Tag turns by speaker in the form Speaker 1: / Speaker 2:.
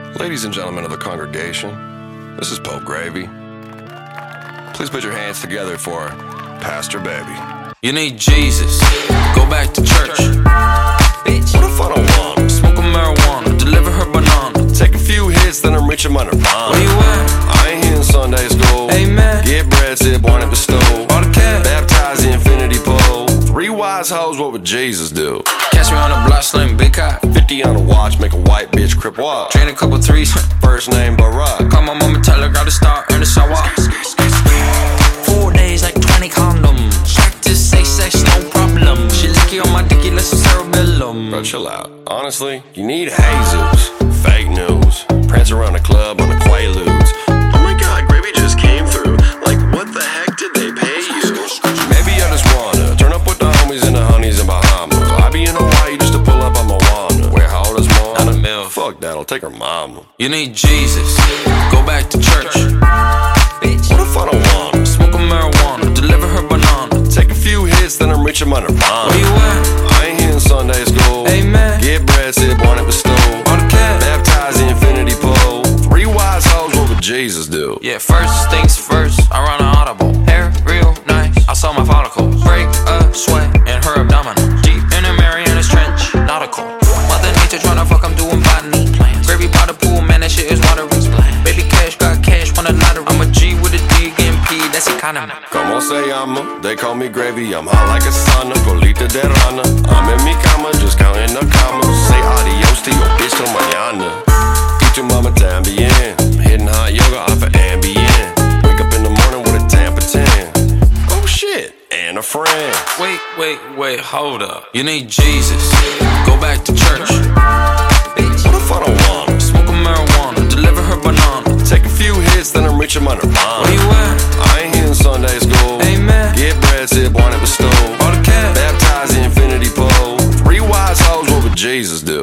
Speaker 1: Ladies and gentlemen of the congregation, this is Pope Gravy. Please put your hands together for Pastor Baby.
Speaker 2: You need Jesus, go back to church.
Speaker 1: Bitch, what if I don't want her?
Speaker 2: Smoke a marijuana, deliver her banana.
Speaker 1: Take a few hits, then I'm reaching my nirvana.
Speaker 2: Where you at?
Speaker 1: I ain't here in Sunday school.
Speaker 2: Amen.
Speaker 1: Get bread, sip, one at the stove.
Speaker 2: All the cash.
Speaker 1: Baptize the infinity pole. 3 wise hoes, what would Jesus do?
Speaker 2: Catch me on a block, slim, big cop.
Speaker 1: 50 on a watch, make a white bitch crip walk.
Speaker 2: Train a couple threes.
Speaker 1: First name Barack.
Speaker 2: Call my mama, tell her, got to start in the shower. 4 days like 20 condoms. Practice safe sex, no problem. She licky on my dicky, let's cerebellum.
Speaker 1: Bro, chill out. Honestly, you need Jesus. Fake news. Prance around the club on the Quaaludes. Oh my god, Gravy just came through. Like, what the heck did they pay you? Maybe I just wanna turn up with the homies and the honeys in Bahamas. I be in Hawaii just to pull up on Moana. Where how old is mom?
Speaker 2: Not a mil.
Speaker 1: Fuck that, I'll take her mama.
Speaker 2: You need Jesus, go back to church.
Speaker 1: Bitch, what if I don't want her?
Speaker 2: Smoke a marijuana, deliver her banana.
Speaker 1: Take a few hits, then I'm reaching my nirvana.
Speaker 2: Where you at?
Speaker 1: I ain't here in Sunday school.
Speaker 2: Amen.
Speaker 1: Get bread, sip, one at the stove.
Speaker 2: All the cash.
Speaker 1: Baptize the infinity pole. 3 wise hoes, what would Jesus do?
Speaker 2: Yeah, first things first, I run an audible. Hair real nice, I saw my follicles. Break a sweat in her abdominal. Deep in a Mariana's Trench, nautical. Mother Nature tryna fuck, I'm doing botany. Gravy by the pool, man, that shit is watery. Baby cash, got cash, won a lottery. I'm a G with a D again, P, that's economy.
Speaker 1: Como se llama? They call me Gravy, I'm hot like a sauna. Colita de rana, I'm in mi cama, just counting the commas. Say adios to your bitch till mañana. Y tu mama también. Hitting hot yoga off of Ambien. Wake up in the morning with a Tampa 10. Oh shit, and a friend.
Speaker 2: Wait, hold up. You need Jesus, go back to church.
Speaker 1: Bitch, what if I don't want her?
Speaker 2: Smoke a marijuana, deliver her banana.
Speaker 1: Take a few hits, then I'm reaching my nirvana.
Speaker 2: Where you at?
Speaker 1: I ain't here in Sunday school.
Speaker 2: Amen.
Speaker 1: Get bread, sip, one at the stove.
Speaker 2: All the cash.
Speaker 1: Baptize the infinity pole. 3 wise hoes, what would Jesus do?